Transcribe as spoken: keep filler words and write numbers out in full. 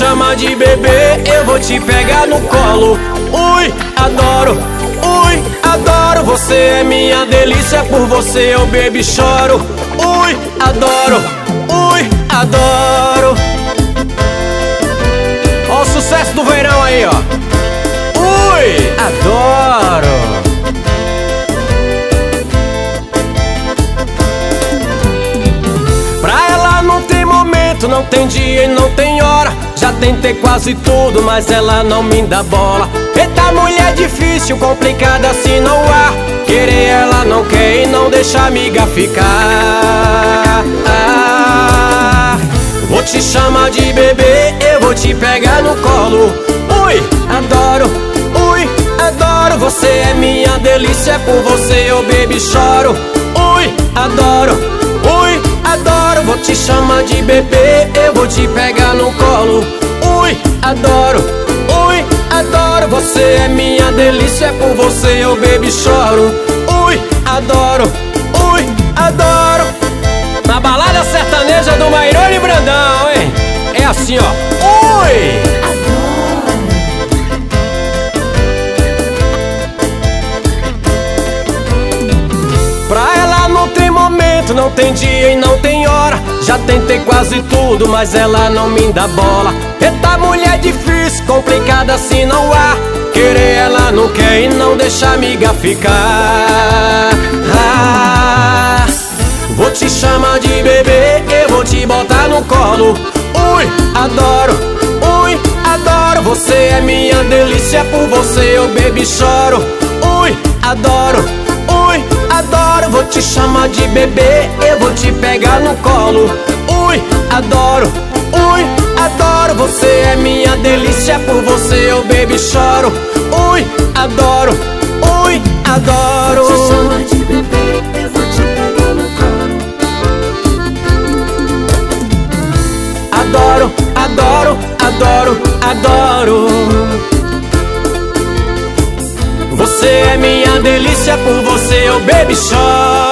chama de bebê, eu vou te pegar no colo. Ui, adoro, ui, adoro. Você é minha delícia, por você eu bebo e choro. Ui, adoro, ui, adoro. Ó o sucesso do verão aí, ó. Ui, adoro. Pra ela não tem momento, não tem dia e não tem hora. Já tentei quase tudo, mas ela não me dá bola. Eita, mulher difícil, complicada assim não há. Querer ela não quer e não deixa a amiga ficar. ah, Vou te chamar de bebê, eu vou te pegar no colo. Ui, adoro, ui, adoro. Você é minha delícia, por você eu bebo e choro. Ui, adoro, ui, adoro. Vou te chamar de bebê, eu vou te pegar no colo. Ui, adoro, ui, adoro. Você é minha delícia, por você eu bebo e choro. Ui, adoro, ui, adoro. Na balada sertaneja do Mairone Brandão, hein? É assim, ó. Ui, não tem dia e não tem hora. Já tentei quase tudo, mas ela não me dá bola. Eita, mulher difícil, complicada assim não há. Querer ela não quer e não deixa a amiga ficar. ah, Vou te chamar de bebê, eu vou te botar no colo. Ui, adoro, ui, adoro. Você é minha delícia, por você eu bebo e choro. Ui, adoro, ui, adoro. Vou te chamar de bebê, eu vou te pegar no colo. Ui, adoro, ui, adoro. Você é minha delícia, por você eu bebo e choro. Ui, adoro, ui, adoro. Vou te chamar de bebê, eu vou te pegar no colo. Adoro, adoro, adoro, adoro. Você é minha delícia, por você eu bebo e choro.